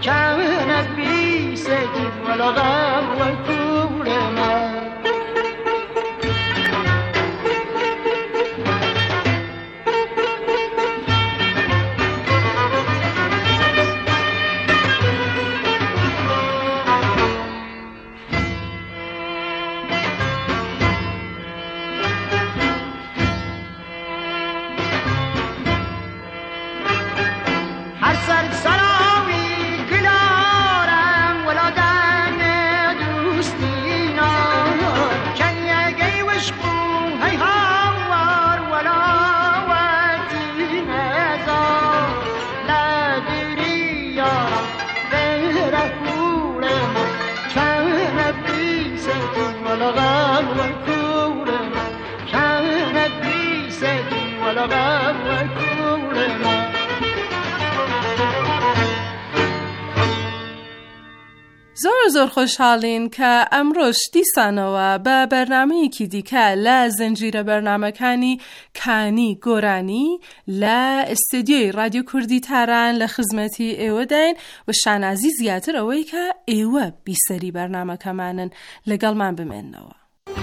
كانت بي سجن ولا غم وكورنا زۆر خۆشحاڵین کە ئەمڕۆش دیسانەوە بە بەرنامەیەکی دیکە لە زنجیرە بەرنامەکانی کانی گۆرانی لە ئستودیۆی رادیۆ کوردی تاران لە خزمەتی ئێوەداین و شانازی زیاتر ئەوەی کە ئێوە بیسەری بەرنامەکەمانن لەگەڵمان بمێننەوە.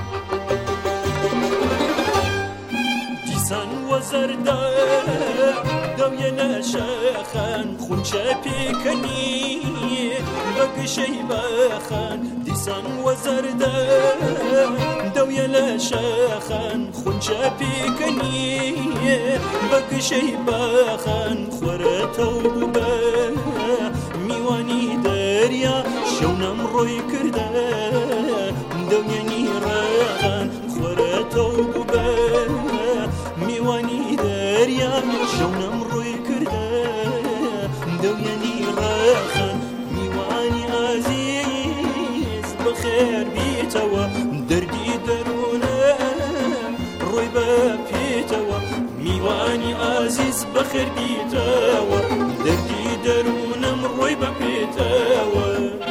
دیسان وەزەردە دەویەنە شەخەن خونچە پێکەنی بەگشەی بەخەن دیسان وەزەردە دەویەنە شەخەن خونچە پێکەنی بەگشەی بەخەن خۆرەتەو بووبە میوانی دەریا شەونەم ڕۆی کردە دەویەنی ڕەخەن خۆرەتەو بووبە میوانی دەریا شەونەم ڕۆی کردە دەویەنی ڕەخەن میوانی ئازیز بەخێر بیتەوە دەردی دەروونم ڕۆی بە پێتەوە میوانی ئازیز بەخێر بیتەوە دەردی دەروونم ڕۆی بە پێتەوە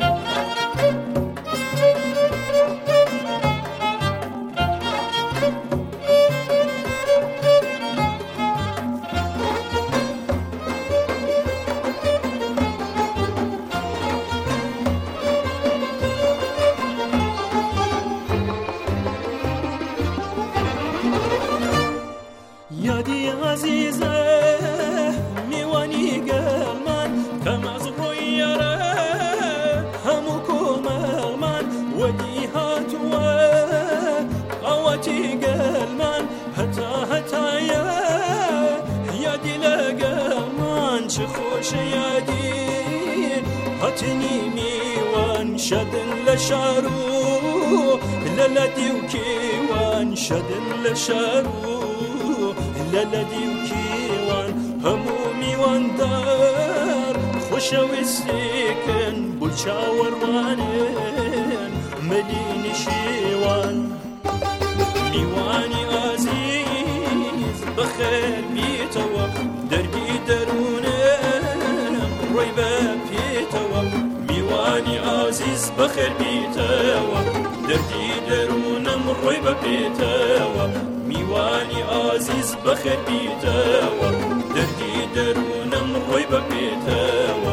شدن لشارو للدي وكيوان شدن لشارو للدي وكيوان همومي واندار خوشوي السكن بولشاور وانين مدين شيوان ميواني عزيز بخير بيتوا دربي درونم رويبا بيتوا میوانی عزیز بخیر بیتەوە دەردی دەروونم ڕۆی بە پێتەوە میوانی عزیز بخیر بیتەوە دەردی دەروونم ڕۆی بە پێتەوە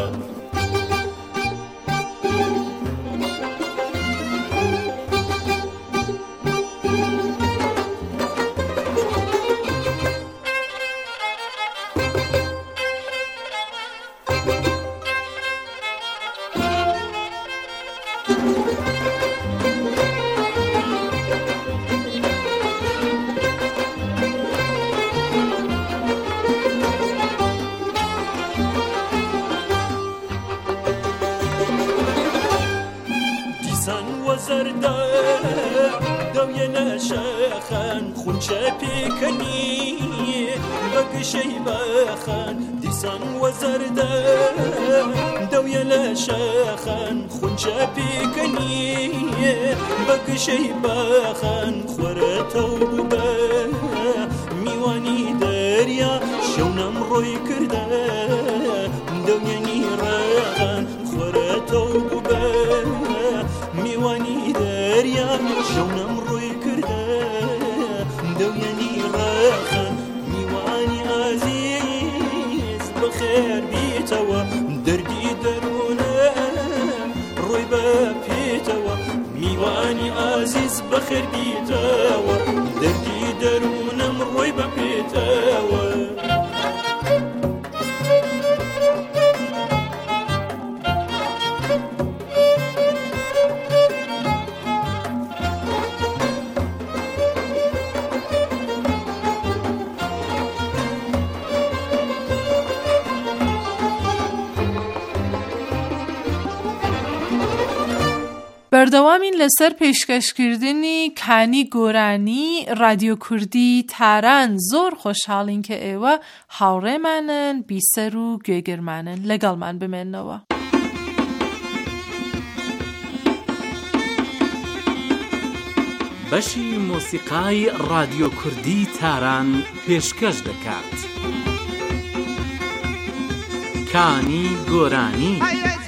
وەزەردە دەویەنە شەخەن خونچە پێکەنی بەگشەی بەخەن دیسان وەزەردە دەویەنە شەخەن خونچە پێکەنی بەگشەی بەخەن خۆرەتەو بووبە میوانی دەریا شەونەم ڕۆی کردە دەویەنی ڕەخەن خۆرەتەو بووبە میوانی دەریا شەونەم ڕۆی کردە دەویەنی ڕەخەن میوانی ئازیز بەخێر بیتەوە دەردی دەروونە بخير بيتاوى دردي درونا مروي ببيتاوى بەردەوامین لەسەر پێشکەشکردنی کانی گۆرانی رادیۆ کوردی تاران زۆر خۆشحاڵین کە ئێوە هاوڕێمانن بیسەر و گوێگرمانن لەگەڵمان بمێننەوە. بەشی مۆسیقای رادیۆ کوردی تاران پێشکەش دەکات. کانی گۆرانی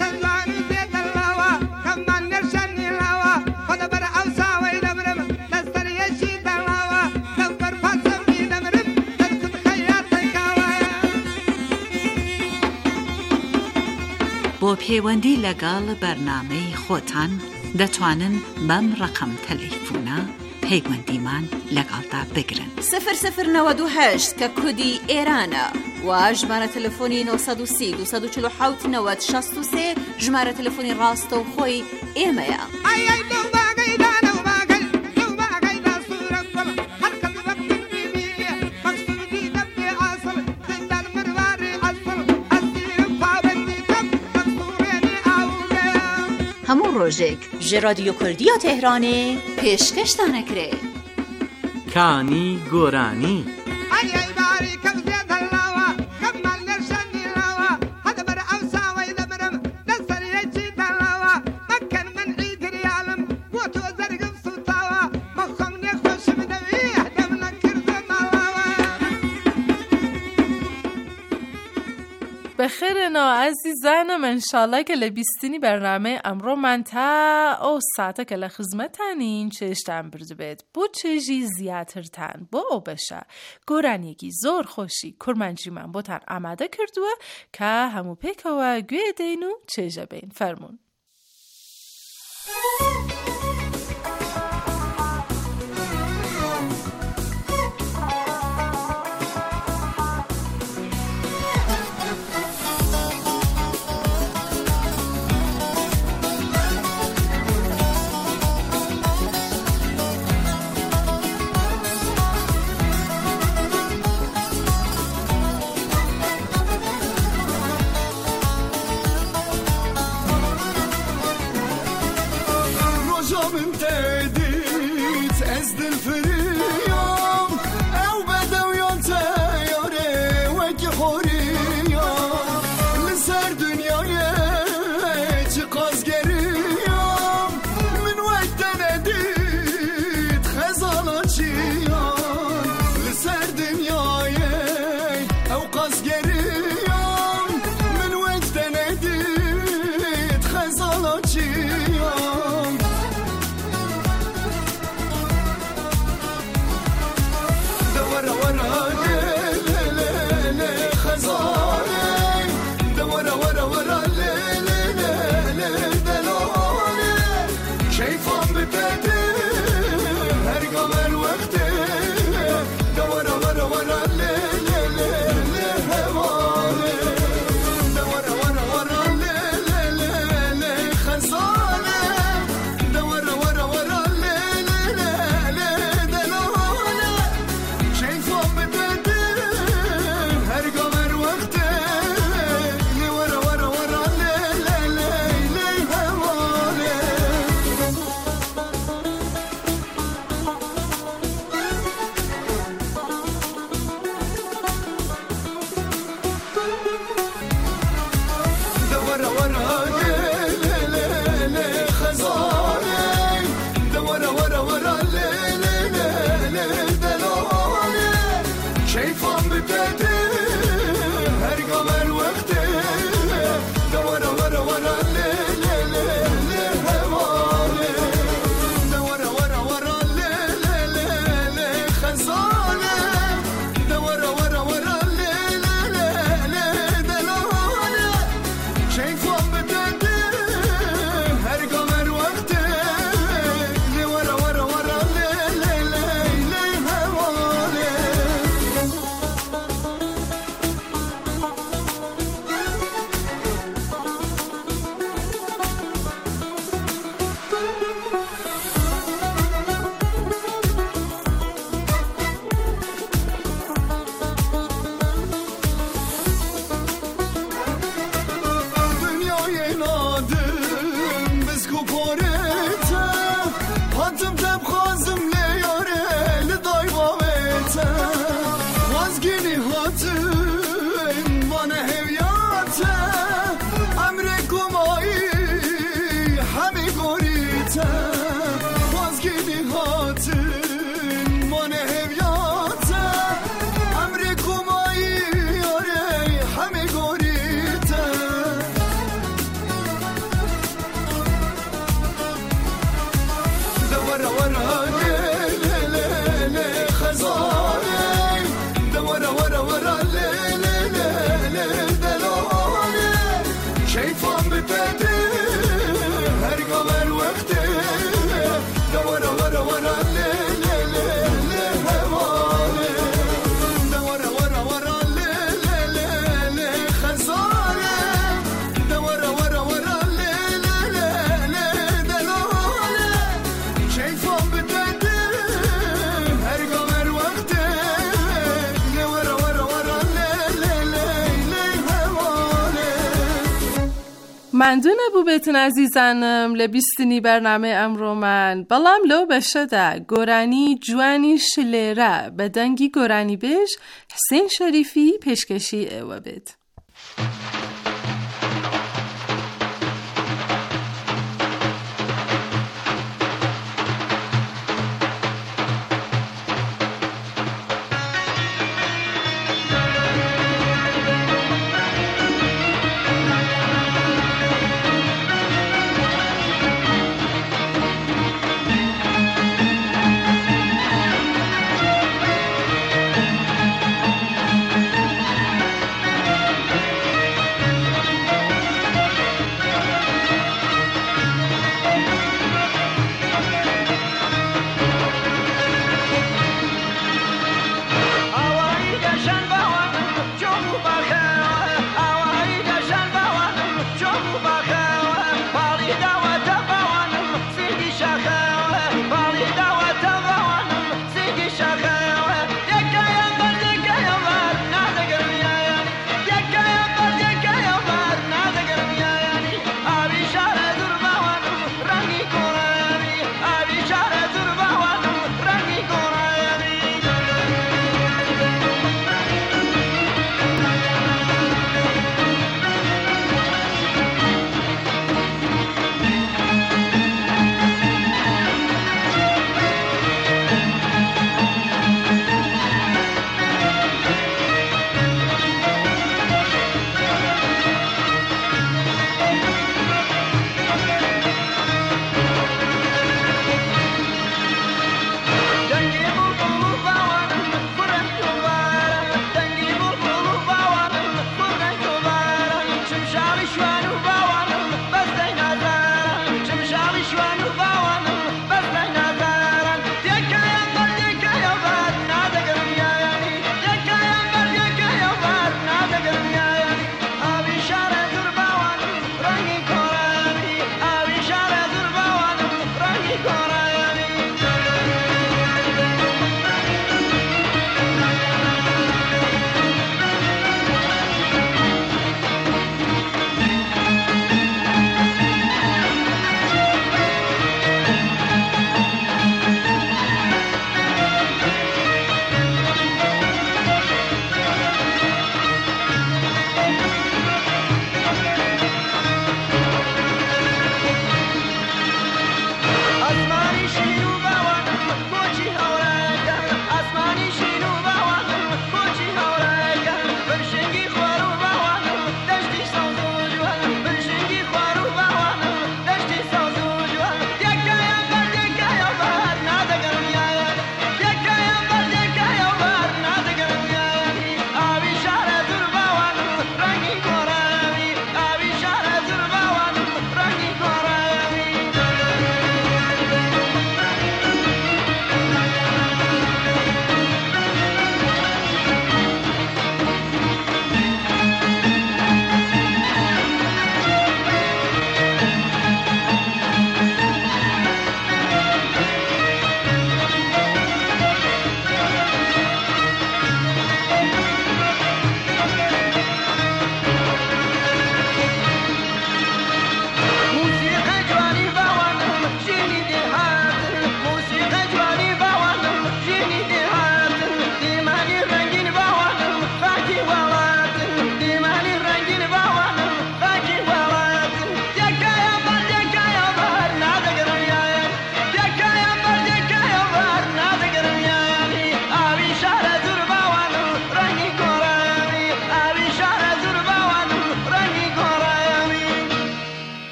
بۆ پەیوەندی لەگەڵ بەرنامەی خۆتان دەتوانن بەم ڕقم تەلەیفۆنە پەیوەندیمان لەگەڵدا بگرن 0098 کە کودی ئێرانە و ژمارە تەلەفۆنی 930 247 90 63 ژمارە تەلەفۆنی ڕاستەوخۆی ئێمەیە. هەموو ڕۆژێک ji رادیۆ کوردیا تهرانê pêşkeştan ekirê. کانی گۆرانی بەخێرێنەوە ئازیزانم ئینشاڵڵا کە لە بیستنی بەرنامەی ئەمڕۆمان تا ئەو ساتە کە لە خزمەتانین چێشتان بردبێت بۆ چێژی زیاترتان بۆ ئەو بەشە گۆرانیەکی زۆر خۆشی کورمانجیمان بۆتان ئامادە کردووە کە هەموو پێکەوە گوێ دەین و چێژە بین. فەرموون. دلم خازم لیاره لدای باویته وازگینی هاتون من هویاته امر گمایی همی گوریته وازگینی هاتون من هویاته امر گمایی همی گوریته دورا ورا خزانه دورا ورا ورا دلانه شیفان بپده هر گامر وقته دورا ورا ورا هوانه دورا ورا ورا خزانه دورا ورا ورا دلانه شیفان بپده هر گامر وقته دورا ورا ورا هوانه مندون بو بیتن عزیزانم لبیستنی برنامه امرو من بلام لو بشده گورانی جوانی شلیره بدنگی گورانی بیش حسین شریفی پیشکشی ایوه بید.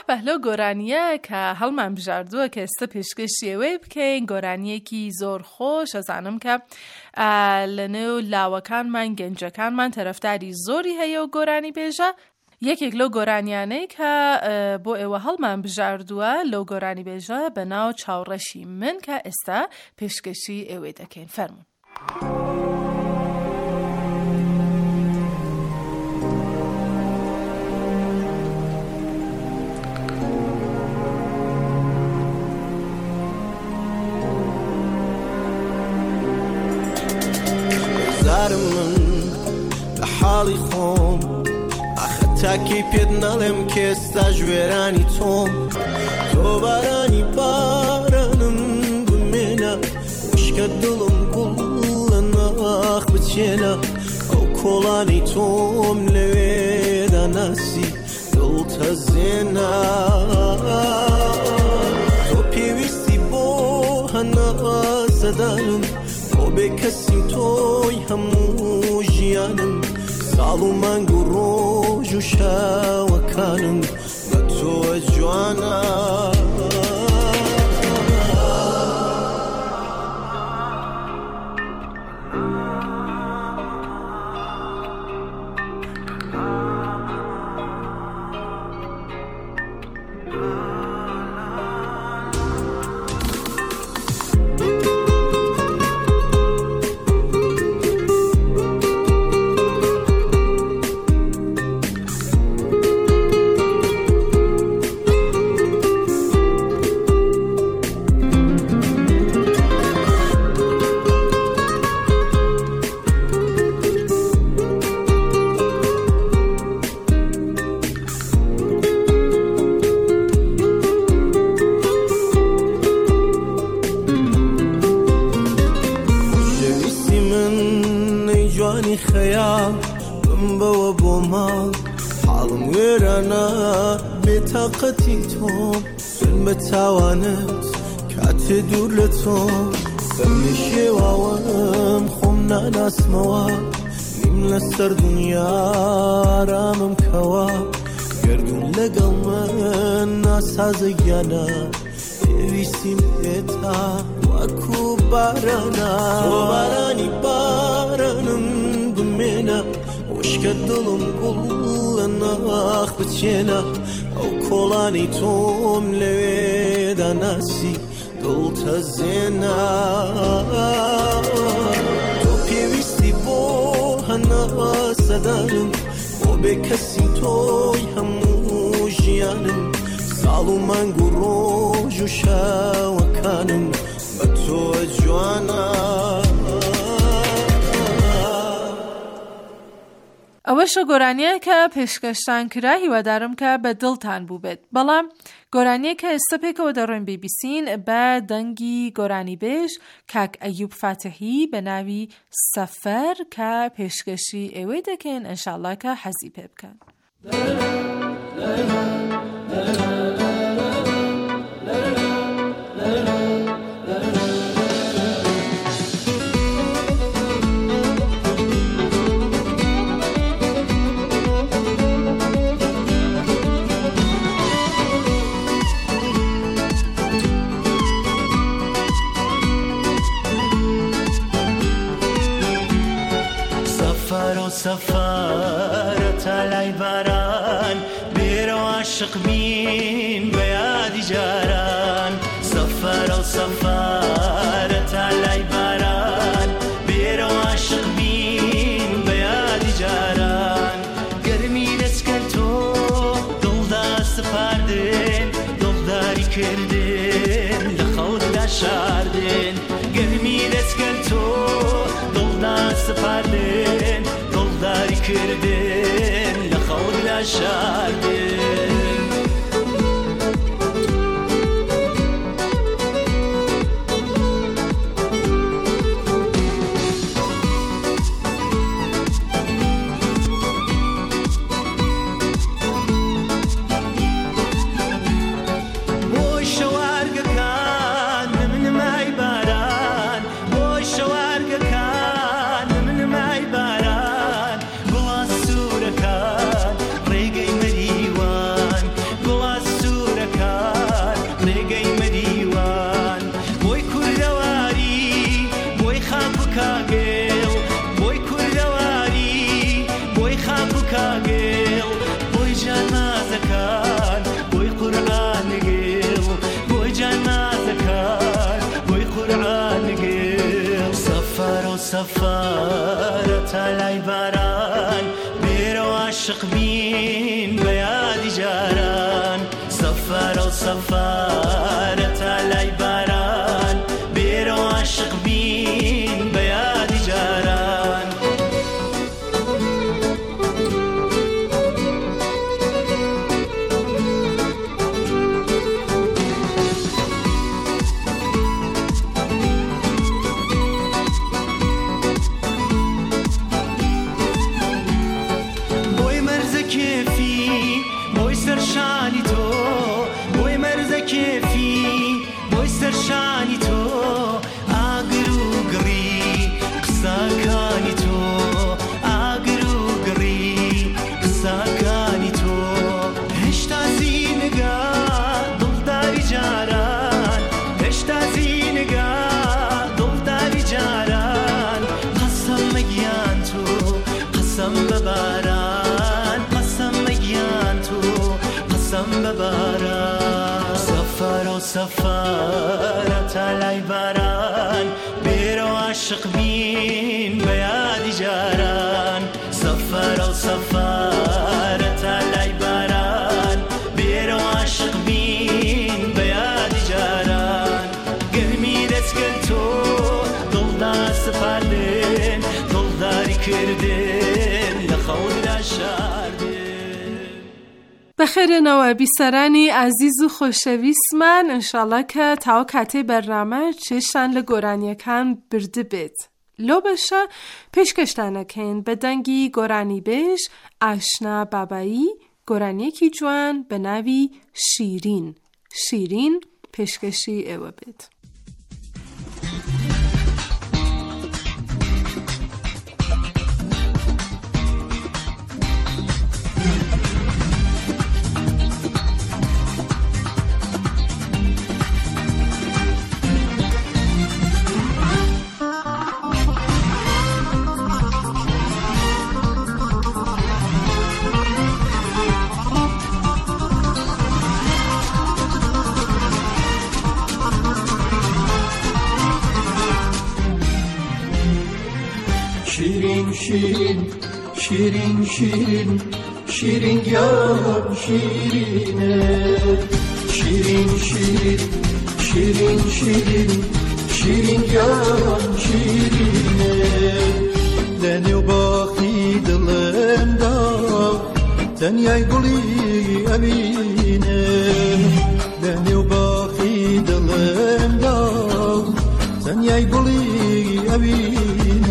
بەهلۆ گۆرانیە کە هەڵمان بژاردووە کە ئێستا پێشکەشیەوەی بکەین، گۆرانیەکی زۆر خۆش. ئەزانم کە لە نێو لاوەکانمان گەنجەکانمان تەرەفداری زۆری هەیە و گۆرانی بێژە. یەکێک لەو گۆرانیانەی کە بۆ ئێوە هەڵمان بژاردووە لەو گۆرانی بێژە بە ناو چاوڕەشی من کە ئێستا پێشکەشی ئێوەی دەکەین. فەرموون. من بحاڵی خۆم ئاخە تاکی پێت نەڵێم کێستا ژوێرانی تۆم، تۆ بارانی بارانم بمێنە، وشکە دڵم گوڵ لە ناخ بچێنە، ئەو کۆڵانی تۆم لەوێدا ناسی دڵتەزێنە، تۆ پێویستی بۆ هەناسەدانم، تۆ بێ کەسیم تۆی هەموو ژیانم، ساڵ و مانگ و ڕۆژ و شاوەکانم بە تۆ جوانە. خەیاڵ بم بەوە بۆ ماڵ، حاڵم وێرانە بێتاقەتی تۆم، سن بە تاوانت کاتێ دوور لە تۆم، بەمێ شێواوەم خۆم ناناسمەوە، نیم لەسەر دنیا ئارامم کەوە، گەردون لەگەڵ من ناسازە گیانە، پێویستیم پێتا وەکو بارانە، تۆ بارانی بارانم بمێنە، وشکە دڵم گوڵ لە ناخ بچێنە، ئەو کۆڵانی تۆم لەوێدا ناسی دڵتەزێنە، تۆ پێویستی بۆ هەناسەدانم، بۆ بێ کەسی تۆی هەموو ژیانم، ساڵ و مانگ و ڕۆژ و شاوەکانم بە تۆ جوانە. ئەوەشە گۆرانیە کە پێشکەشتان کرا، هیوادارم کە بە دڵتان بوو بێت. بەڵام گۆرانیە کە ئێستا پێکەوە دەڕۆین بیبیسین بە دەنگی گۆرانی بێژ کاک ئەیوب فاتحی بە ناوی سەفەر کە پێشکەشی ئێوەی دەکەین، ئەنشاءڵڵا کە حەزی پێ بکەن. سەفەرە تالای باران، بێرە و عاشق بین بە یادی جاران، سەفەرە و سەفەرە تالای باران، بێرە و عاشق بین بە یادی جاران، گەرمی دەستکەن تۆ دڵدا سپاردن، دڵداری کردن لە خەوتدا شاردن، گەرمی دەستکەن تۆ دڵدا سپاردن، دڵداری کردن لە خەوتدا شاردن. ڕێگەی مەری تلای باران بیرو عاشق بین بیادی جاران سفر و سفر تلای باران بیرو عاشق بین بیادی جاران سفر تلای باران بیرو عاشق بین بیادی جاران سفر و سفر تلای باران بیرو عاشق بین بیادی جاران گرمی دست گل تو دلدار سپردن دلداری کردن لخود داشاردن. بخیرنەوە بیسەرانی عزیز و خۆشەویستمان ئینشاڵڵا کە تاو کاتێ بەرنامە چێشتان لە گۆرانیەکان بردە بێت. لۆ بەشە پێشکەشتانەکەین بە دەنگی گۆرانی بێژ ئاشنا بابایی گۆرانیەکی جوان بە ناوی شیرین. شیرین پێشکەشی ئێوە بێت. شیرین شیرین شیرین شیرین یارم شیرینه شیرین شیرین شیرین شیرین شیرین یارم شیرینه لنیو باقی دلم دا تنیای گلی امینه لنیو باقی دلم دا تنیای گلی امینه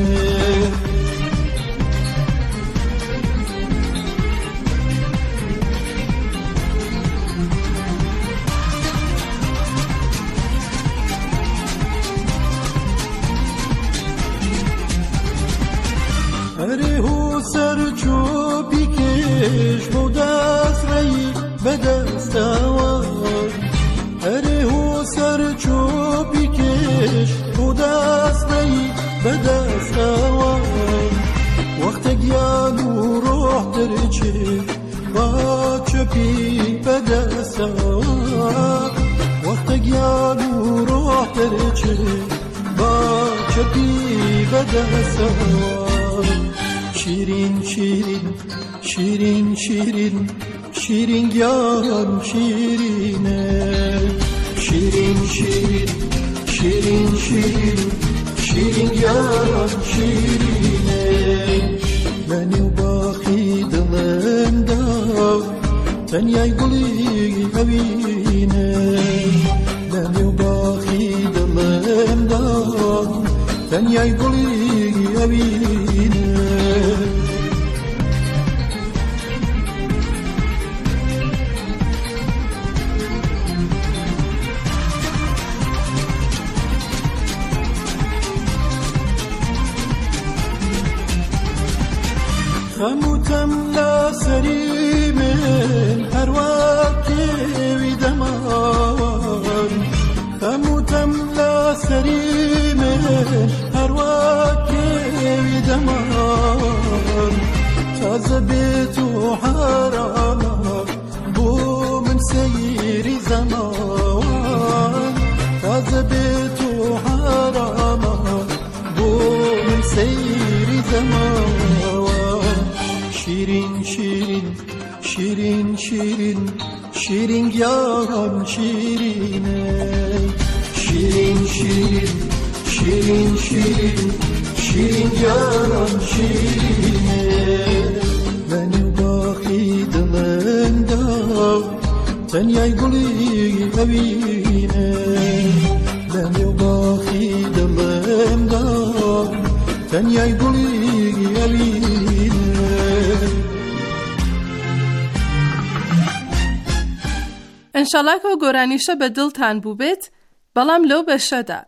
هو سر چو بیکش و دست ری به دست آور هو سر چو بیکش و دست ری به دست آور وقت گیانو روح درچه با چپی به دست آور وقت گیانو روح درچه با چپی به دست آور شیرین شیرین شیرین شیرین شیرین یارم شیرینه شیرین شیرین شیرین شیرین شیرین یارم شیرینه منو باقی دلم دا تنیای گلی امینه منو باقی دلم دا تنیای گلی امینه خموتم لا سری من هر وقت ویدمان خموتم لا سری من هر وقت ویدمان تازه بیت و حرام بو من سیری زمان تازه بیت و حرام بو من سیری زمان شیرین شیرین شیرین گیان شیرینه شیرین شیرین شیرین شیرین شیرین گیان شیرینه من باخی دلندا تنیای گلی اوینه من باخی دلندا تنیای گلی اوینه انشالله که گۆرانیشە بە دڵتان بوو بێت بەڵام لەو بەشەدا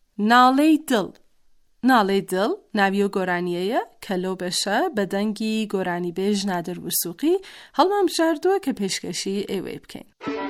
ناڵەی دڵ ناوی و گۆرانیەیە کە لەو بەشە بە دەنگی گۆرانی بێژ نادر وسوقی هەڵمام بژاردووە کە پێشکەشی ئێوەی بکەین.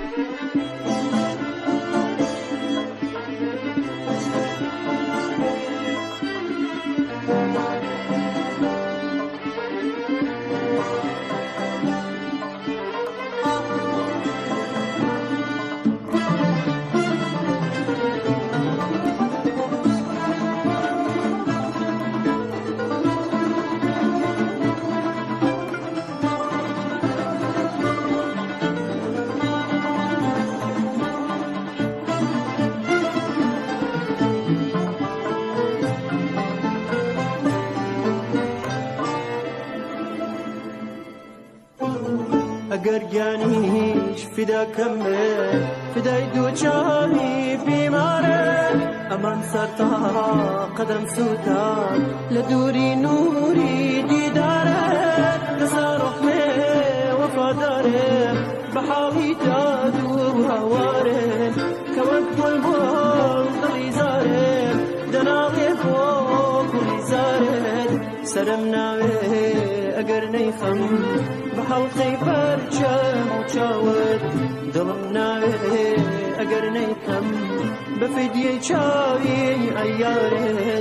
اگر گیانیش فدا کمه فدای دو چاوی بیماره امان سرتا قدم سوتا لدوری نوری دیداره تصارح می وفاداره بحاوی دادو هواره كوان بلبل ضلي زارد دناغي فوق ولي زارد سرم ناوي اگر نيخم بحلقي برشم وشاود دلم ناوي اگر نيخم بفدي شاوي عيارد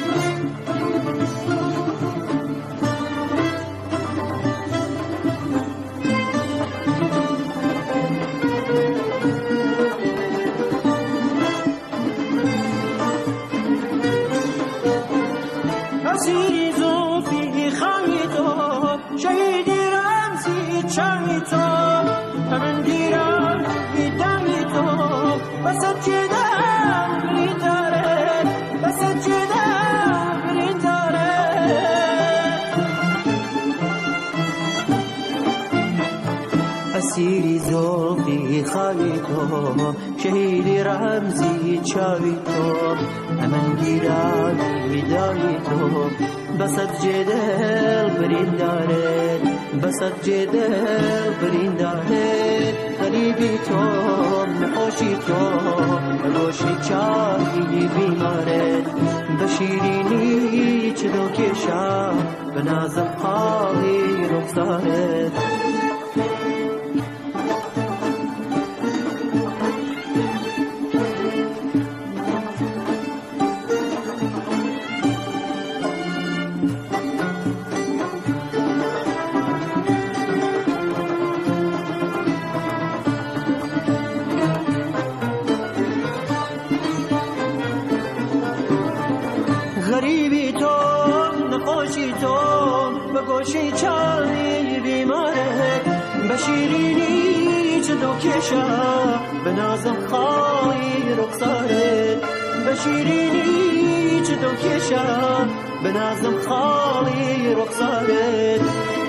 اسیری زوفی خواهی تو شهیدی رمزی چاهی تو همین دیرم بیدمی تو بسد جدم بریداره بسد جدم بریداره اسیری زوفی خواهی تو شهیدی رمزی چاهی تو همین دیرم بیدمی تو بسد جدل برینداره بسد جدل برینداره غریبی تو نخوشی تو روشی چاهی بیماره بشیرینی چه دو کشا بنازم خواهی رخصاره غریبی تو نخوشی تو بگوشی چاهی بیماره بشیرینی چه دو کشا بنازم خواهی رخصاره بشیرینی چه دو کشا بنازم خواهی رخصاره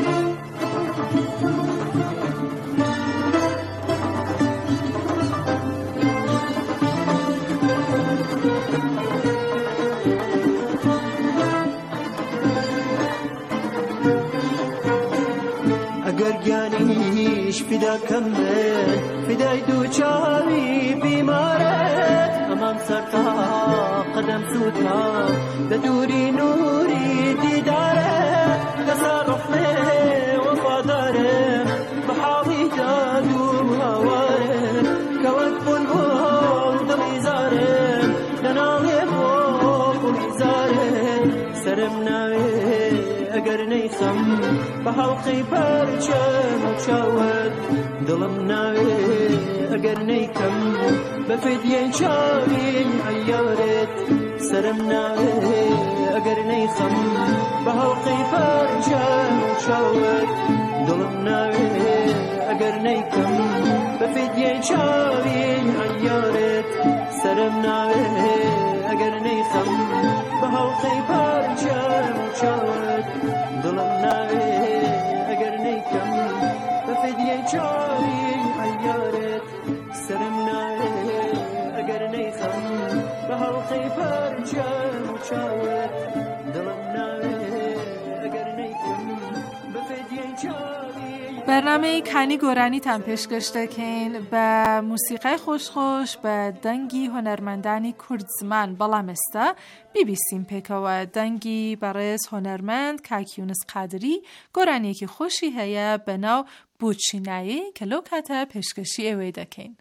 اگر گیانیش فدا کمه فدای دو چاوی بیماره امام سرتا قدم سوتا بدوری نوری دیداره تصرف می وفاداره بحاوی دادو هواره کوک بلبل دلی زاره دناغی فوق ولی زاره سرم ناوی اگر نیخم بحلقی پرچم و شاود دلم ناوی اگر نیکم بفدیه چاوی عیارت سرم ناوی اگر نیخم بحلقی پرچم و شاود دلم ناوی ئەگەر نەیکەم بە فیدیەی چاوی عەیارێت سرم ناوێ ئەگەر نەیخەم بە هەڵقەی پارچەم چاوت دڵم ناوێ ئەگەر نەیکەم بە فیدیەی چاوی عەیارێت سرم ناوێ ئەگەر نەیخەم بە هەڵقەی پارچەم چاوت دڵم ناوێ ئەگەر نەیکەم بە فیدیەی چاوی. برنامه کانی گۆرانی تان پێشکەش دەکەین بە موسیقای خۆشخۆش بە دەنگی هۆنەرمەندانی کورد زمان بەڵام ئێستا بیبیسیم پێکەوە دەنگی بەڕێز هۆنەرمەند کاکیونس قادری گۆرانیەکی خۆشی هەیە بە ناو بوچینایی کە لەو کاتە پێشکەشی ئێوەی دەکەین.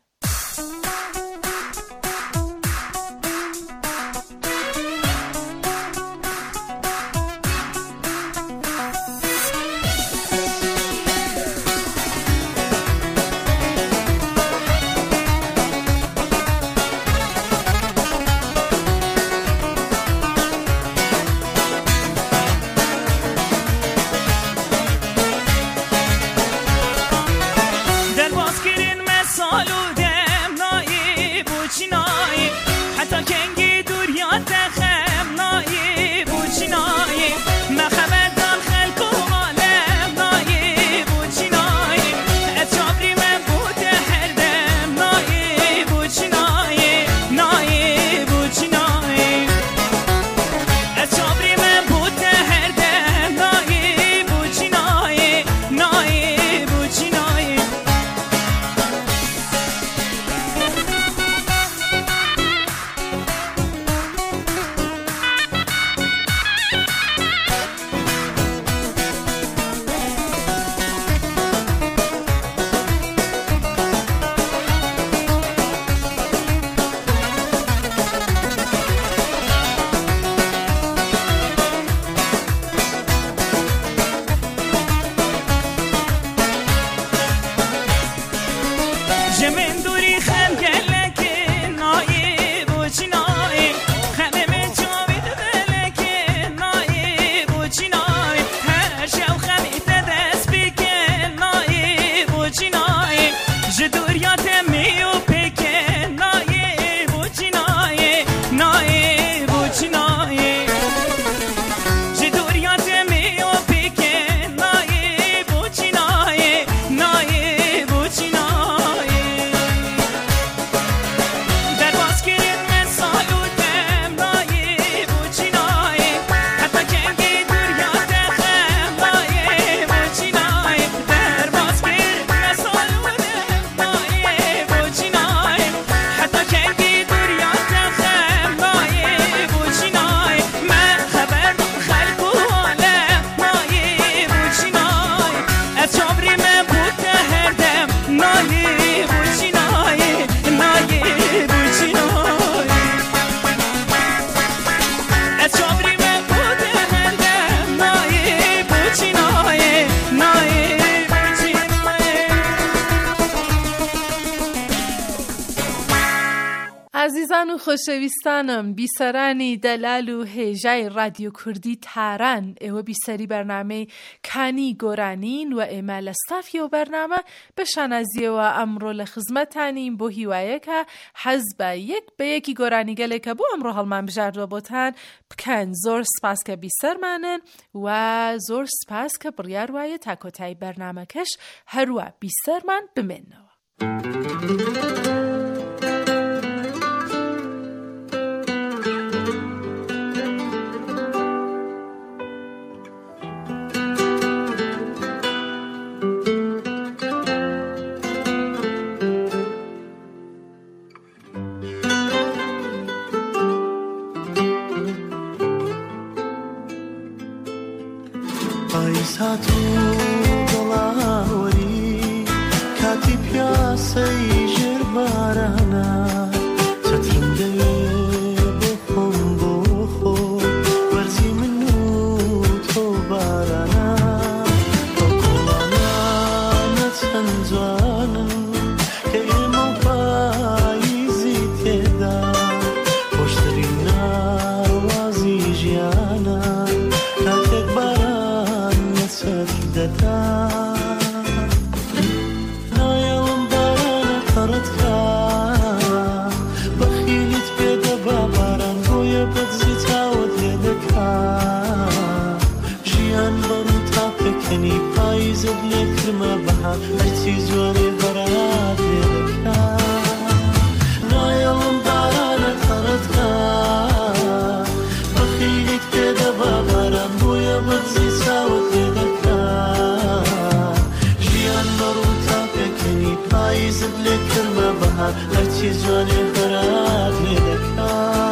عزیزان و خۆشەویستانم بیسەرانی دەلال و هێژای رادیۆ کوردی تاران ئێوە بیسەری بەرنامەی کانی گۆرانین و ئێمە لە ستافی و بەرنامە بە شانازیەوە ئەمڕۆ لە خزمەتانین بۆ هیوایەکە حەز بە یەکی گۆرانیگەلێکە بۆ ئەمڕۆ هەڵمان بژاردووە بۆتان بکەن. زۆر سپاس کە بیسەرمانن و زۆر سپاس کە بڕیار وایە تا کۆتایی بەرنامەکەش هەروە بیسەرمان بمێنەوە. ساتو دڵاوەری کاتی پیاسەی ژێر بارانە چەترم دەوێ بۆ خۆم بۆ خۆ وەرزی من و تۆ بارانە ئەو کۆڵانانە چەند جوانن کە ئێمە پاییزی تێدا خۆشترین ناوازی ژیانە کاتێک باران دەدا پێکەنی پاییزت لێ کرمە بەهار هەرچی جوانێ بەرات لێ دەکا نایەڵم بارانە تەڕەتکە بەخیلیت پێدەبا باران بۆیە بەدزی چاوت لێ دەکا ژیان بەڕوو تا پێکەنی پاییزت لێ کرمە بەهار هەرچی جوانێ بەرات لێ دەکا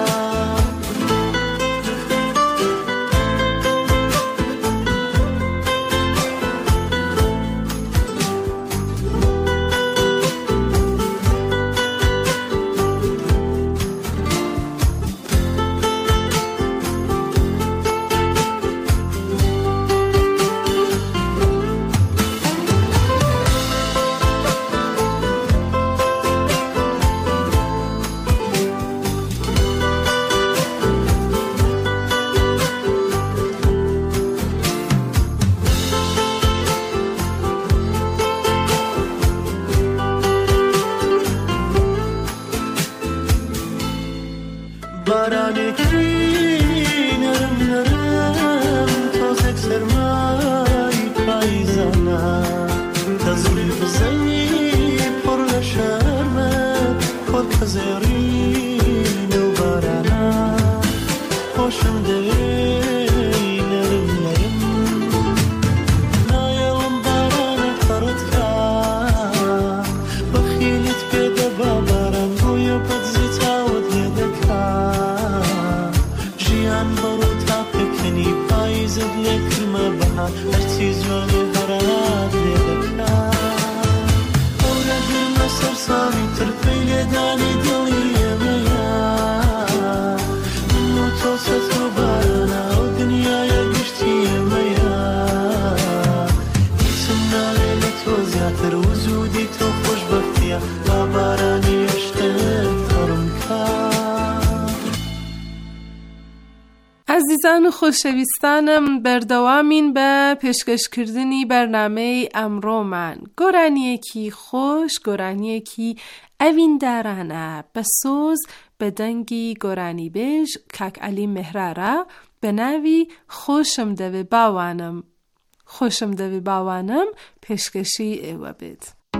عزیزان و خۆشەویستانم بەردەوامین بە پێشکەشکردنی بەرنامەی ئەمڕۆمان گۆرانیەکی خۆش گۆرانیەکی ئەویندارانە بە سۆز بە دەنگی گۆرانی بێژ کاک عەلی مهرارە بە ناوی خۆشم دەوێ باوانم خۆشم دەوێ باوانم پێشکەشی ئێوە بێت.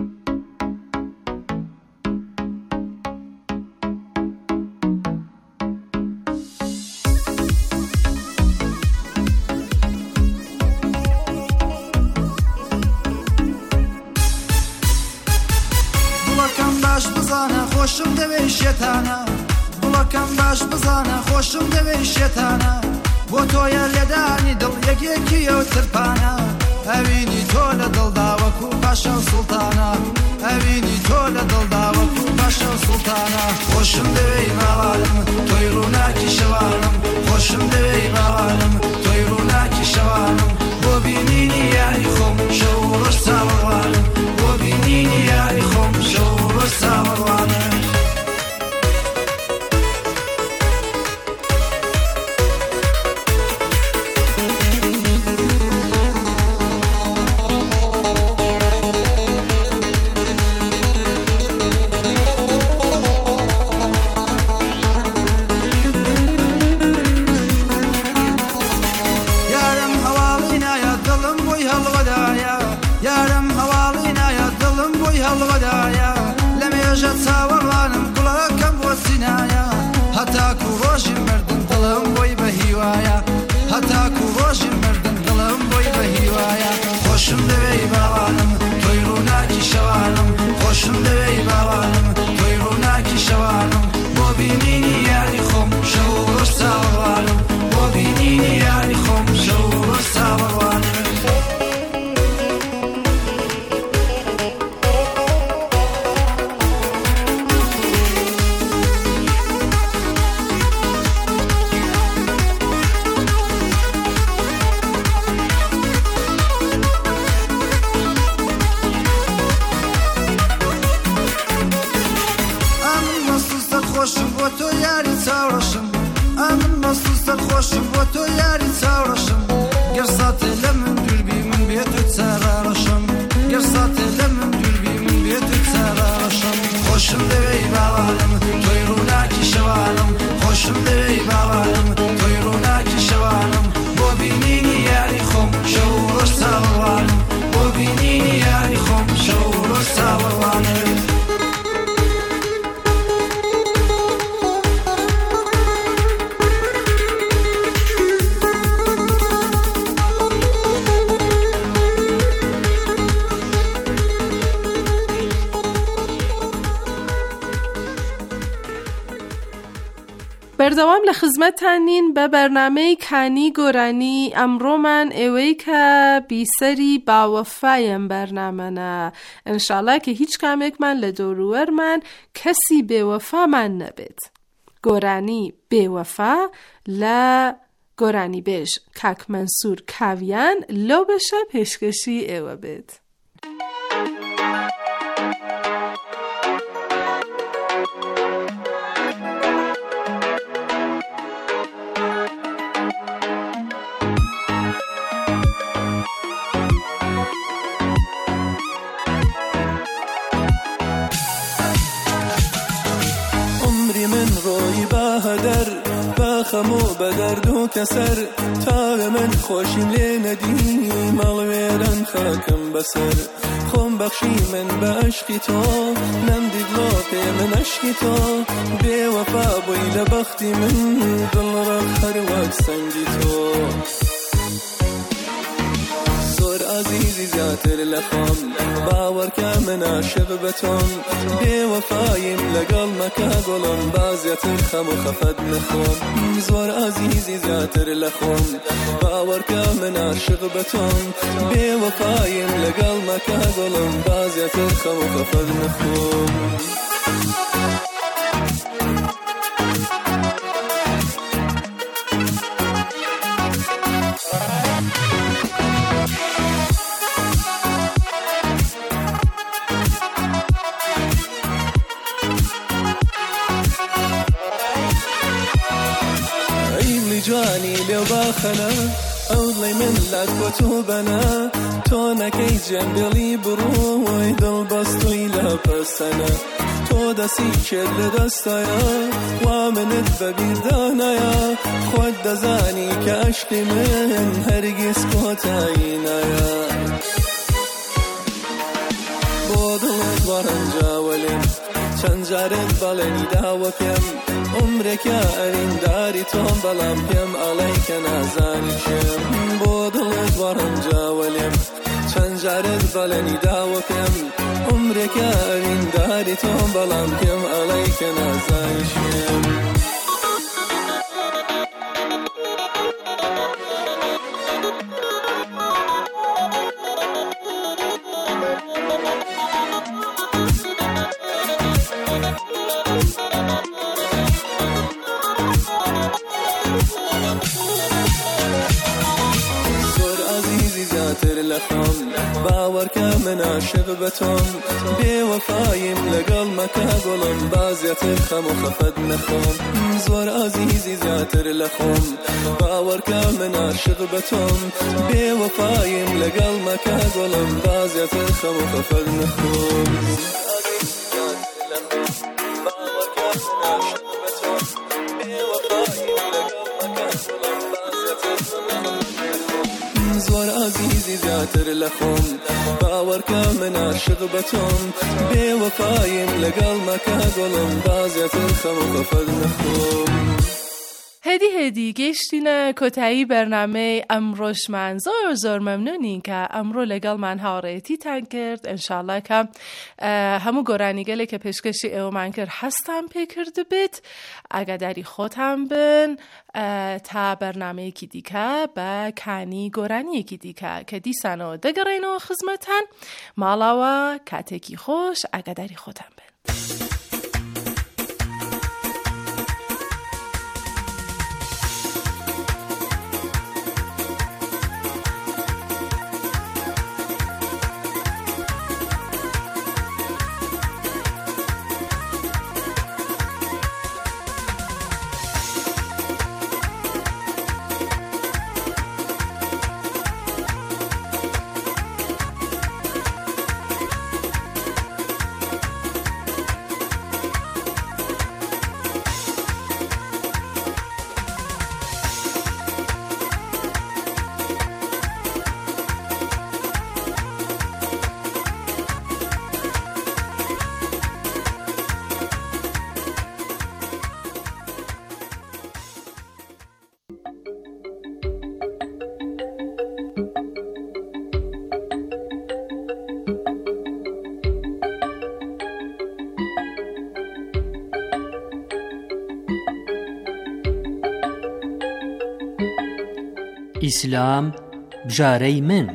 خۆشم دەوێ شێتانە بڵەکەم باش بزانە خۆشم دەوێ شێتانە بۆ تۆیە لێدانی دڵ یەکێکی ئەو ترپانە ئەوینی تۆ لە دڵدا وەکو پاشە سوڵتانە ئەوینی تۆ لە دڵدا وەکو پاشە سوڵتانە خۆشم دەوێ باوانم تۆی ڕووناکی شەوانم خۆشم دەوێ باوانم تۆی ڕووناکی شەوانم بۆ بینینی یاری خۆم شەو ڕۆژ چاوەڕوانم بۆ بینینی یاری خۆم شەو ڕۆژ چاوەڕوانم Shawala بەردەوام لە خزمەتتانین بە بەرنامەی کانی گۆرانی. ئەمڕۆمان ئێوەی کە بیسەری باوەفایم بەرنامەنە، ئینشاڵڵا کە هیچ کامێکمان لە دۆروەرمان کەسی بێوەفامان نەبێت. گۆرانی بێوەفا لە گۆرانی بێژ کاک مەنسوور کاویان لەو بەشە پێشکەشی ئێوە بێت. خەمو بە دەرد و کەسەر تاوێ من خۆشیم لێ نەدی ماڵوێران خاکم بەسەر خۆم بەخشی من بە عشقی تۆ نەمدیدڵۆ پێ من عشقی تۆ بێوەفا بووی لە بەختی من دڵڕەق هەر وەک سەنگی تۆ زۆر عەزیزی زیاتر لە خۆم باوەڕکە من عاشق بە تۆم بێوەفایم لەگەڵ مەکە گوڵم بازیاتر خەم و خەفەت نەخۆم زۆر عەزیزی زیاتر لە خۆم باوەڕکە من عاشق بە تۆم بێوەفایم لەگەڵ مەکە گوڵم بازیاتر خەم و خەفەت نەخۆم جوانی لێو باخەنە ئەو دڵی من لات بۆ تۆ بەنە تۆ نەکەی جەنگڵی بڕۆی دڵ بەستووی لە پەسەنە تۆ دەسی کرد لە دەستایە وا منت بەبیردانایە خۆت دەزانی کە عەشقی من هەرگیز کۆتایی نایە بۆ دڵت وەڕەنجاوەلێم چەند جارت بەڵێنی داوە پێم عمرێکە ئەرینداری تۆم بەڵام پێم ئەڵێی کە نازانی چێم بۆ دڵت وەڕەنجاوەلێم چەند جارت بەڵێنی داوە پێم عمرێکە ئەرینداری تۆم بەڵام پێم ئەڵێی کە نازانی چێم باوەڕکە من عاشق بە تۆم بێوەفایم لەگەڵ مەکە گوڵم بازیاتر خەم و خەفەت نەخۆم زۆر عەزیزی زیاتر لە خۆم باوەڕکە من عاشق بە تۆم بێوەفایم لەگەڵ مەکە گوڵم بازیاتر خەم و خەفەت نەخۆم زۆر عەزیزی زیاتر لە خۆم باوەڕکە من عاشق بە تۆم بێوەفایم لەگەڵ مەکە گوڵم بازیاتر خەم و خەفەت نەخۆم. هێدی گەیشتینە کۆتایی بەرنامەی ئەمڕۆشمان. زۆر مەمنونین کە ئەمڕۆ لەگەڵمان هاوڕێیەتیتان کرد. ئینشاڵڵا کە هەموو گۆرانیگەلێک کە پێشکەشی ئێوەمان کرد هەستان پێ کرد بێت. ئاگاداری خۆتان بن تا بەرنامەیەکی دیکە بە کانی گۆرانیەکی دیکە کە دیسانەوە دەگەڕێنەوە خزمەتان. ماڵاوە کاتێکی خۆش، ئاگاداری خۆتان بن. ئیسلام بژارەی من.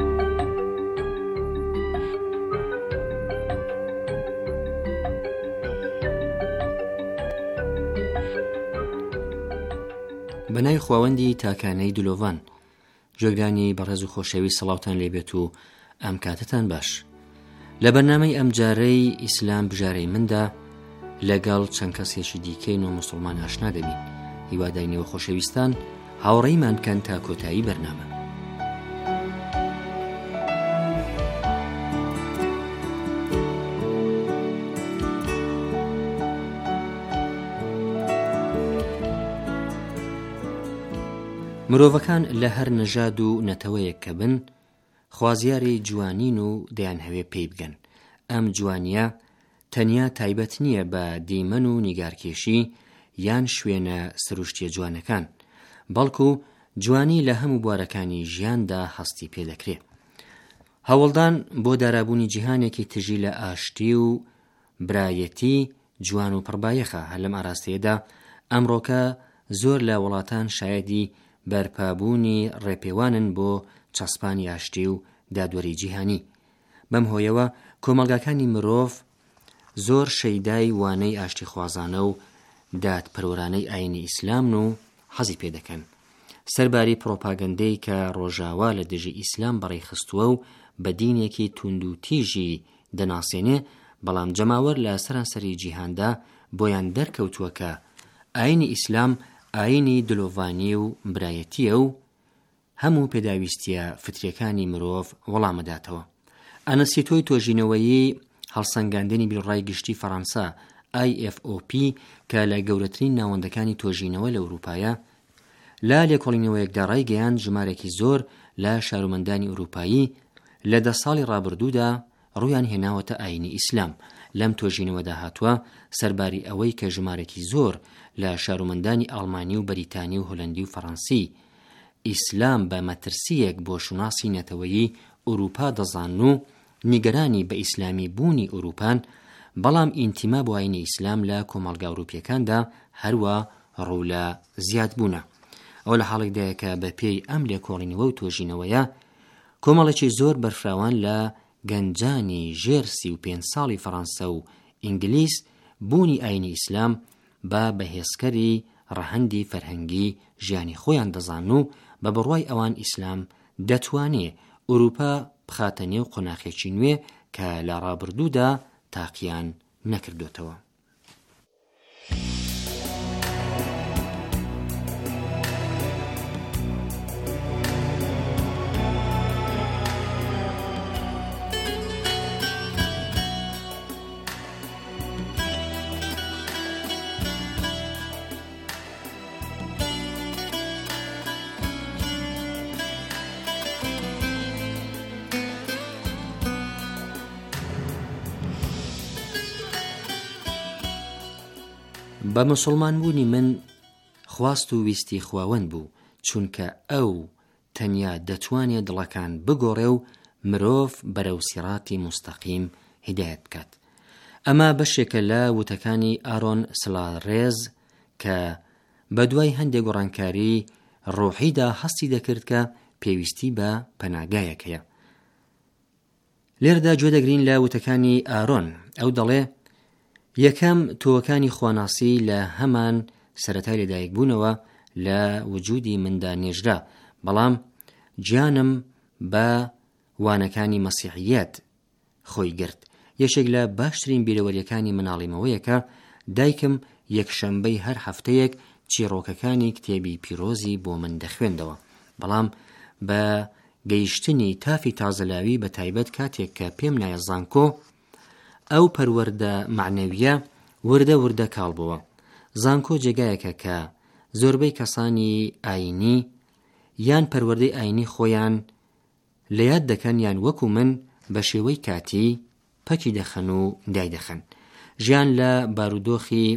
بەناوی خواوەندی تاکانەی دلۆڤان، جۆگرانی بەڕێز و خۆشەوی سەڵاوتان لێبێت و ئەم کاتتان باش. لە بەرنامەی ئەم جارەی ئیسلام بژارەی مندا لەگەڵ چەند کەسێکی دیکەی نۆ موسڵمان ئاشنا دەبین. هیوادارینەوە خۆشەویستان هاوڕێیمان کەن تا کۆتایی بەرنامە. مرۆڤەکان لە هەر نەژاد و نەتەوەیەک کە بن، خوازیاری جوانین و دەیان هەوێ پێی بگەن. ئەم جوانیە تەنیا تایبەت نییە بە دیمەن و نیگارکێشی یان شوێنە سروشتیە جوانەکان، بەڵکو جوانی لە هەموو بوارەکانی ژیاندا هەستی پێدەکرێ. هەوڵدان بۆ دارابوونی جیهانێکی تژی لە ئاشتی و برایەتی جوان و پڕبایەخە. هەر لەم ئاراستەیەدا ئەمڕۆکە زۆر لە وڵاتان شایەدی بەرپابوونی ڕێپێوانن بۆ چەسپانی ئاشتی و دادوەری جیهانی. بەم هۆیەوە کۆمەڵگاکانی مرۆڤ زۆر شەیدای وانەی ئاشتی خوازانە و دادپەروەرانەی ئاینی ئیسلامن و حەزی پێ دەکەن. سەرباری پرۆپاگەندەی کە ڕۆژاوا لە دژی ئیسلام بەڕێخستووە و بە دینێکی توند و تیژی دەناسێنێ، بەڵام جەماوەر لە سەرانسەری جیهاندا بۆیان دەرکەوتووە کە ئاینی ئیسلام ئاینی دلۆڤانی و برایەتیە و هەموو پێداویستیە فترەکانی مرۆڤ وەڵامەداتەوە. ئەنەسیتۆی تۆژینەوەیی هەڵسەنگاندنی بیرڕای گشتی فەڕەنسا IFOP کە لە گەورەترین ناوەندەکانی تۆژینەوە لە ئەوروپایە، لا لێکۆڵینەوەیەکدا ڕایگەیاند ژمارێکی زۆر لە شارۆمەندانی ئەوروپایی لە 10 ساڵی ڕابردوودا ڕوویان هێناوەتە ئاینی ئیسلام. لەم تۆژینەوەدا هاتووە سەرباری ئەوەی کە ژمارێکی زۆر لە شارۆمەندانی ئەڵمانی و بەریتانی و هۆلەندی و فەڕەنسی ئیسلام بە مەترسیەک بۆ شوناسی نەتەوەیی ئەوروپا دەزان و نیگەرانی بە ئیسلامی بوونی ئەوروپان، بەڵام ئینتیما بۆ ئاینی ئیسلام لە کۆمەڵگا ئەوروپیەکاندا هەروە ڕوو لە زیاد بوونە. ئەو لە حاڵێکدایە کە بە پێی ئەم لێکۆڵینەوە و تۆژینەوەیە کۆمەڵێکی زۆر بەرفراوان لە گەنجانی ژێر 35 ساڵی فەڕەنسا و ئینگلیس بوونی ئاینی ئیسلام بە بەهێزکەری ڕەهەندی فەرهەنگی ژیانی خۆیان دەزان و بە بڕوای ئەوان ئیسلام دەتوانێت ئەوروپا بخاتە نێو قۆناغێکی نوێ کە لە ڕابردوودا تاقییان نەکردوێتەوە. بە مسلمان بوونی من خواست و ویستی خواوەند بوو، چونکە ئەو تەنیا دەتوانێت دڵەکان بگۆڕێ و مرۆڤ بەرەو سیڕاتی مستەقیم هیدایەت بکات. ئەمە بەشێکە لە وتەکانی ئارۆن سلارێز کە بە دوای هەندێک گۆڕانکاری ڕۆحیدا هەستی دەکرد کە پێویستی بە پەناگایەکەیە. لێردا گوێ دەگرین لە وتەکانی ئارۆن. ئەو دەڵێ یەکەم تۆوەکانی خواناسی لە هەمان سەرەتای لەدایک بوونەوە لە وجودی مندا نێژرا، بەڵام گیانم بە وانەکانی مەسیحیەت خۆی گرت. یەشێک لە باشترین بیرەوەریەکانی مناڵیمەوەیەکە دایکم یەکشەمبەی هەر هەفتەیەک چیرۆکەکانی کتێبی پیرۆزی بۆ من دەخوێندەوە، بەڵام بە گەیشتنی تافی تازەلاوی بە تایبەت کاتێک کە پێم نایە زانکۆ ئەو پەروەردە معنەویە وردە وردە کاڵ بووە. زانکۆ جێگایەکە کە زۆربەی کەسانی ئاینی یان پەروەردەی ئاینی خۆیان لە یاد دەکەن یان وەکو من بە شێوەی کاتی پەکی دەخەن و دای دەخەن. ژیان لە بارودۆخی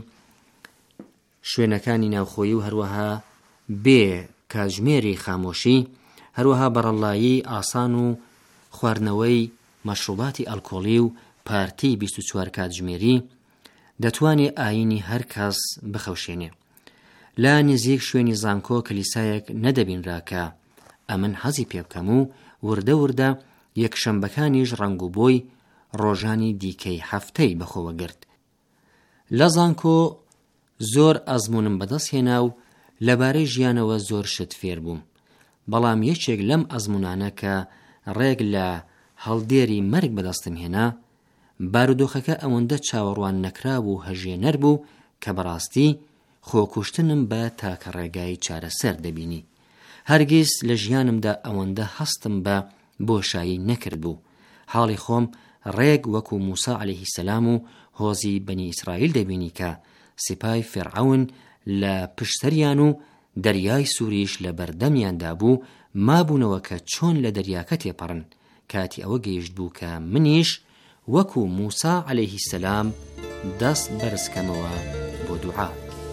شوێنەکانی ناوخۆیی و هەروەها بێ کاتژمێری خامۆشی، هەروەها بەڕەڵایی ئاسان و خواردنەوەی مەشروباتی ئەلکۆڵی و پارتی 24 کاتژمێری دەتوانێت ئاینی هەر کەس بخەوشێنێ. لا نزیک شوێنی زانکۆ کلیسایەک نەدەبینرا کە ئەمن حەزی پێ بکەم و وردە وردە یەکشەمبەکانیش ڕەنگ و بۆی ڕۆژانی دیکەی هەفتەی بەخۆوە گرت. لە زانکۆ زۆر ئەزمونم بەدەست هێنا و لەبارەی ژیانەوە زۆر شت فێر بووم، بەڵام یەکێک لەم ئەزمونانە کە ڕێک لە هەڵدێری مەرگ بەدەستم هێنا، بارودۆخەکە ئەوەندە چاوەڕوان نەکراب و هەژێنەر بوو کە بەڕاستی خۆکوشتنم بە تاکە ڕێگای چارەسەر دەبینی. هەرگیز لە ژیانمدا ئەوەندە هەستم بە بۆشایی نەکرد بوو. حاڵی خۆم ڕێک وەکو موسا عەلەیهی سەلام و هۆزی بەنی ئیسرائیل دەبینی کە سپای فیرعەون لە پشتەریان و دەریای سووریش لە بەردەمیاندا بوو، مابوونەوە کە چۆن لە دەریاکە تێپەڕن. کاتی ئەوە گەیشت بوو کە منیش وەکو موسا عەلەیهی سەلام دەست بەرزکەمەوە بۆ دوعا.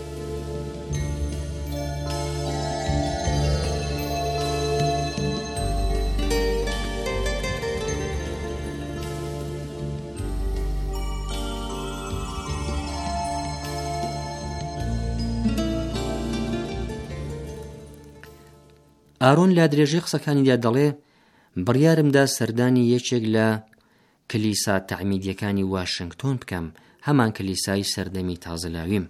ئارۆن لە درێژەی قسەکانیدا دەڵێ بڕیارمدا سەردانی یەکێک لە کلیسا تەعمیدیەکانی واشنگتۆن بکەم، هەمان کلیسای سەردەمی تازەلاویم.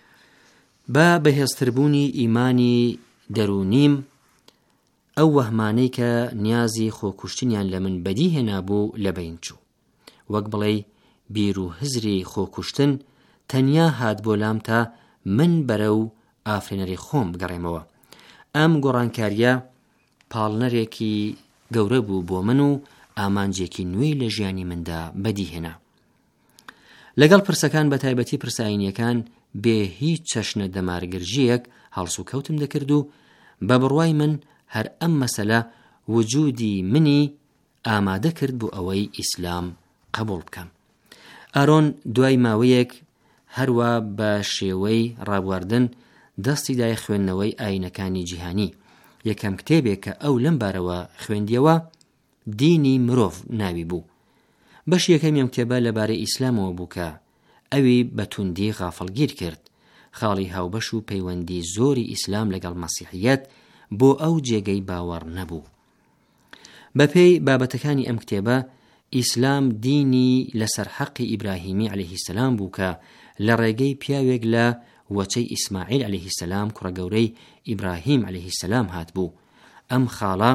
بە بەهێزتربوونی ئیمانی دەرونیم ئەو وەهمانەی کە نیازی خۆکوشتنیان لە من بەدی هێنابوو لە بین چوو. وەک بڵێ بیر و هزری خۆکوشتن تەنیا هات بۆ لام تا من بەرەو ئافرێنەری خۆم بگەڕێمەوە. ئەم گۆڕانکاریە پاڵنەرێکی گەورە بوو بۆ من و ئامانجێکی نوێی لە ژیانی مندا بەدی هێنا. لەگەڵ پرسەکان بە تایبەتی پرسایینیەکان بێ هیچ چەشنە دەمارگرژیەک هەڵسو کەوتم دەکرد و بە بڕوای من هەر ئەم مەسەلە وجودی منی ئامادە کرد بۆ ئەوەی ئیسلام قبول بکەم. ئارۆن دوای ماوەیەک هەروە بە شێوەی ڕابواردن دەستی دای خوێندنەوەی ئاینەکانی جیهانی. یەکەم کتێبێک کە ئەو لەم بارەوە خوێندیەوە دینی مرۆڤ ناوی بوو. بەش یەکەمیم کتێبە لەبارەی ئیسلامەوە بوو کە ئەوی بە توندی غافڵگیر کرد. خاڵی هاوبەش و پەیوەندی زۆری ئیسلام لەگەڵ مەسیحیەت بۆ ئەو جێگەی باوەڕ نەبوو. بەپێی بابەتەکانی ئەم کتێبە ئیسلام دینی لەسەر حەقی ئیبراهیمی عەلەیهی سەلام بوو کە لە ڕێگەی پیاوێک لە وەچەی ئیسماعیل عەلەیهی سەلام کوڕەگەورەی ئیبراهیم عەلەیهی سەلام هات بوو. ئەم خاڵە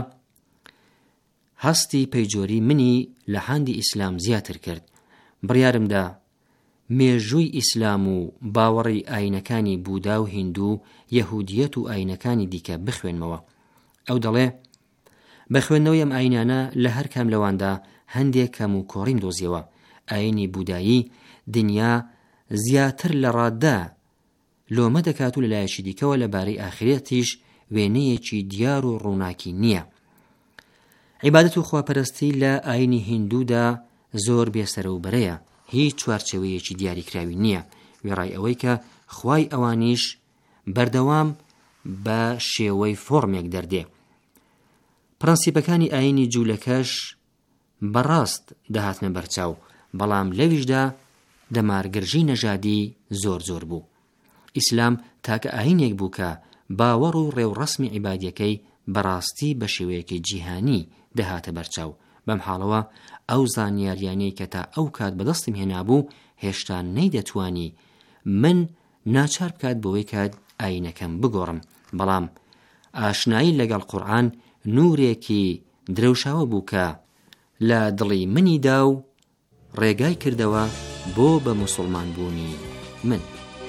هەستی پەیجۆری منی لە هاندی ئیسلام زیاتر کرد. بڕیارمدا مێژووی ئیسلام و باوەڕی ئاینەکانی بوودا و هیندوو، یەهودیەت و ئاینەکانی دیکە بخوێنمەوە. ئەو دەڵێ بە خوێندنەوەی ئەم ئاینانە لە هەر کام لەواندا هەندێک کەم و کۆڕیم دۆزیەوە. ئاینی بودایی دنیا زیاتر لە ڕاددا لۆمە دەکات و لەلایەکی دیکەوە لەبارەی ئاخرەتیش وێنەیەکی دیار و ڕووناکی نییە. عیبادەت و خواپەرستی لە ئاینی هیندوودا زۆر بێسەرە و بەرەیە، هیچ چوارچێوەیەکی دیاریکراوی نییە، وێڕای ئەوەی کە خوای ئەوانیش بەردەوام بە شێوەی فۆرمێک دەردێ. پرەنسیپەکانی ئاینی جوولەکەش بەڕاست دەهاتنە بەرچاو، بەڵام لەویشدا دەمارگرژی نەژادی زۆر بوو. ئیسلام تاکە ئاینێک بوو کە باوەڕ و ڕێوڕەسمی عیبادیەکەی بەڕاستی بە شێوەیەکی جیهانی دەهاتە بەرچاو. بەم حاڵەوە ئەو زانیاریانەی کە تا ئەو کات بەدەستم هێنابوو هێشتا نەیدەتوانی من ناچار بکات بۆی کات ئاینەکەم بگۆڕم. بەڵام ئاشنایی لەگەڵ قورئان نورێکی درەوشاوە بوو کە لە دڵی منیدا و ڕێگای کردەوە بۆ بە موسڵمان بوونی من.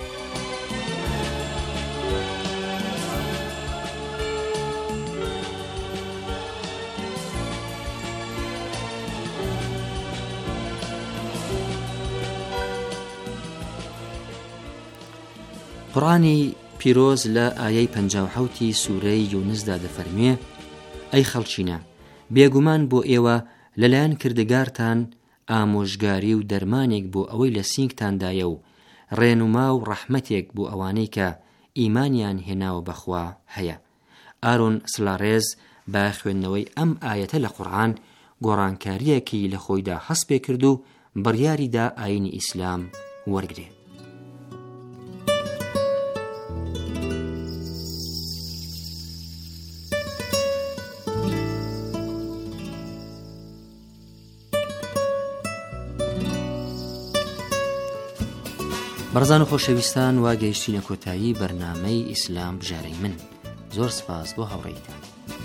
قورئانی پیرۆز لە ئایەی 57 سوورەی یونسدا دەفەرمێ: ئەی خەڵچینە، بێگومان بۆ ئێوە لەلایەن کردگارتان ئامۆژگاری و دەرمانێک بۆ ئەوەی لە سینگتاندایە و ڕێنوما و ڕەحمەتێک بۆ ئەوانەی کە ئیمانیان هێناوە بەخوا هەیە. ئارۆن سلاڕێز بە خوێندنەوەی ئەم ئایەتە لە قورئان گۆڕانکاریەکی لە خۆیدا هەست پێ کرد و بڕیاریدا ئاینی ئیسلام وەرگرێ. بەڕزان و خۆشەویستان وا گەیشتینە کۆتایی بەرنامەی ئیسلام بژارەی من. زۆر سپاس بۆ هاوڕێیتان.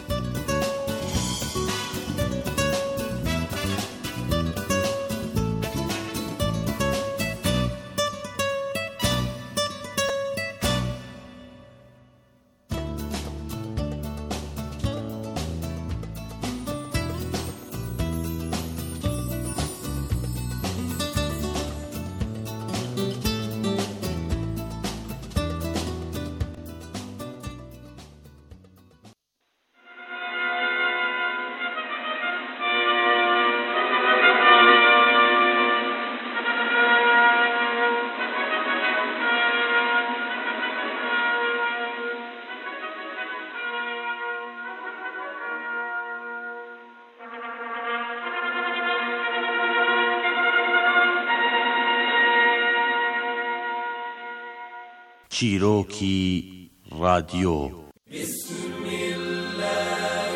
چیرۆکی رادیۆ. بسم الله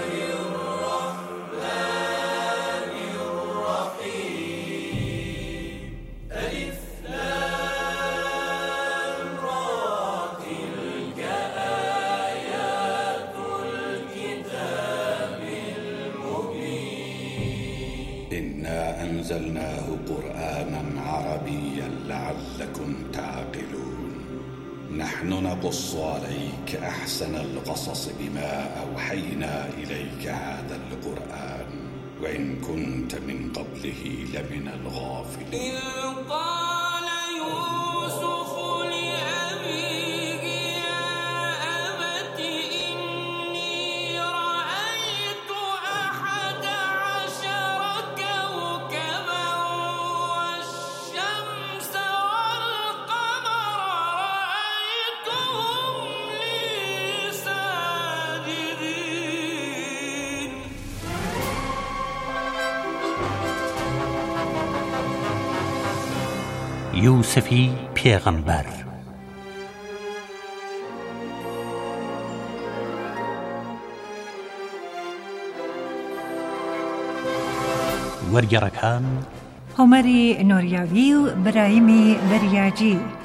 الرحمن الرحیم. الف لام را تلك آیات الكتاب المبین. إنا أنزلناه قرآنا عربيا لعلكم تعقلون. نحن نقص عليك أحسن القصص بما أوحينا إليك هذا القرآن وإن كنت من قبله لمن الغافلين. قال يوسف لأبيه يا أبت إني رأيت 11 كوكبا والشمس یوسفی پێغەمبەر. وەرگێڕەکان هۆمەری نۆریاوی و برایمی بەریاجی.